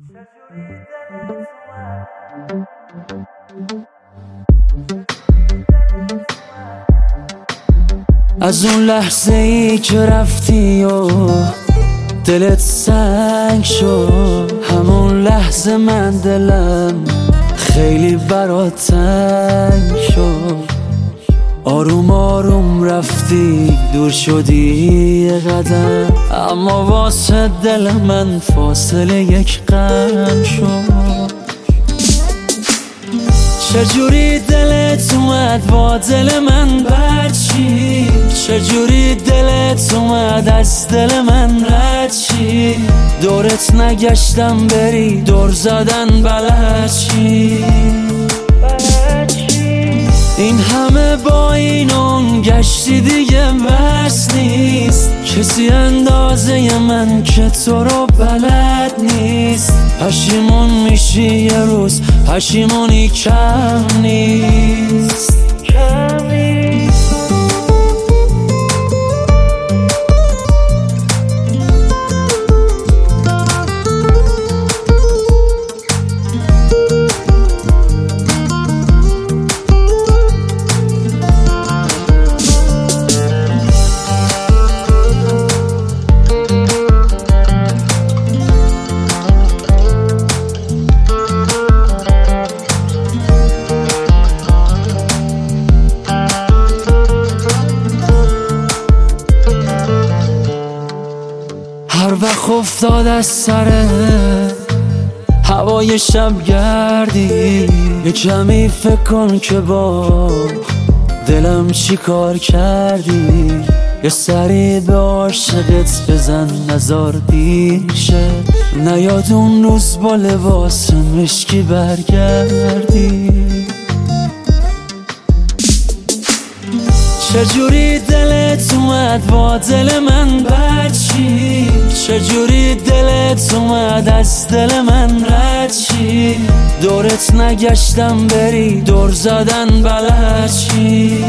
از اون لحظه ای که رفتی و دلت سنگ شد، همون لحظه من دلم خیلی برات تنگ شد. آروم آروم رفتی دور شدی یه قدم، اما واسه دل من فاصله یک قدم شد. چجوری دلت اومد با دل من برچی، چجوری دلت اومد از دل من رد چی، دورت نگشتم بری دور زدن بلد چی. این همه با این اون گشتی دیگه بس نیست، کسی اندازه من که تو رو بلد نیست. پشیمون میشی یه روز، پشیمونی کم نیست. هر وقت افتاد از سر هوای شب گردی، یه کمی فکر کن که با دلم چی کار کردی. یه سری به عاشقت بزن نزار دیر شد، نیاد اون روز با لباس مشکی برگردی. چجوری دلت اومد با دل من برچی، چجوری دلت اومد از دل من رد چی، دورت نگشتم بری دور زدن بلد چی.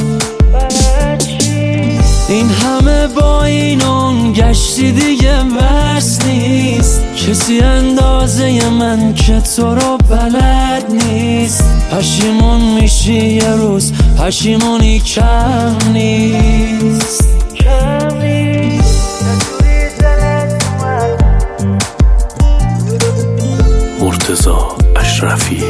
این همه با این اون گشتی دیگه بس نیست، کسی اندازه من که تو رو بلد نیست. پشیمون میشی یه روز، پشیمونی کم نیست. مرتضی اشرفی.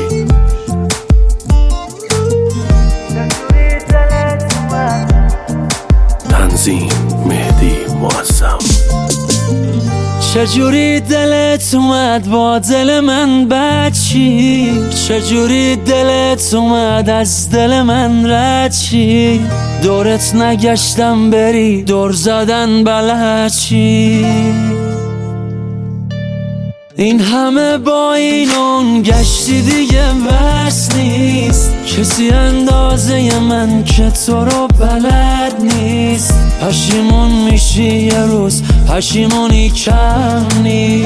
تنظیم مهدی معظم. چجوری دلت اومد با دل من بچی، چجوری دلت اومد از دل من رد چی، دورت نگشتم بری دور زدن بلد چی. این همه با این اون گشتی دیگه بس نیست، کسی اندازه من که تو رو بلد نیست. پشیمون میشی یه روز، پشیمونی کم نیست.